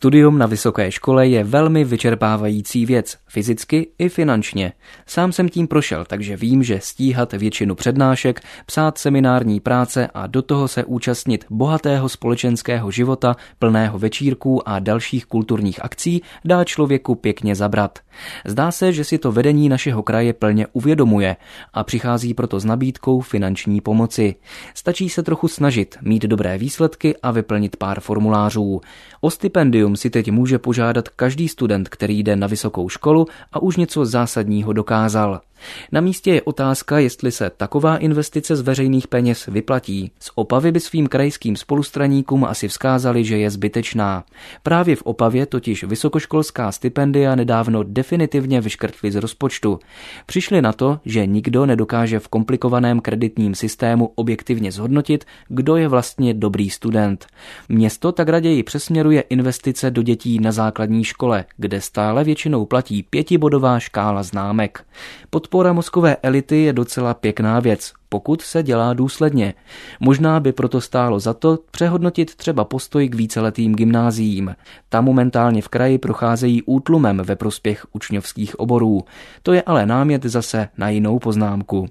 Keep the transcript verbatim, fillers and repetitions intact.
Studium na vysoké škole je velmi vyčerpávající věc, fyzicky i finančně. Sám jsem tím prošel, takže vím, že stíhat většinu přednášek, psát seminární práce a do toho se účastnit bohatého společenského života, plného večírků a dalších kulturních akcí dá člověku pěkně zabrat. Zdá se, že si to vedení našeho kraje plně uvědomuje a přichází proto s nabídkou finanční pomoci. Stačí se trochu snažit, mít dobré výsledky a vyplnit pár formulářů. O stipendium si teď může požádat každý student, který jde na vysokou školu a už něco zásadního dokázal. Na místě je otázka, jestli se taková investice z veřejných peněz vyplatí. Z Opavy by svým krajským spolustraníkům asi vzkázali, že je zbytečná. Právě v Opavě totiž vysokoškolská stipendia nedávno definitivně vyškrtli z rozpočtu. Přišli na to, že nikdo nedokáže v komplikovaném kreditním systému objektivně zhodnotit, kdo je vlastně dobrý student. Město tak raději přesměruje investice do dětí na základní škole, kde stále většinou platí pětibodová škála známek. Podpora mozkové elity je docela pěkná věc, pokud se dělá důsledně. Možná by proto stálo za to přehodnotit třeba postoj k víceletým gymnáziím. Tam momentálně v kraji procházejí útlumem ve prospěch učňovských oborů. To je ale námět zase na jinou poznámku.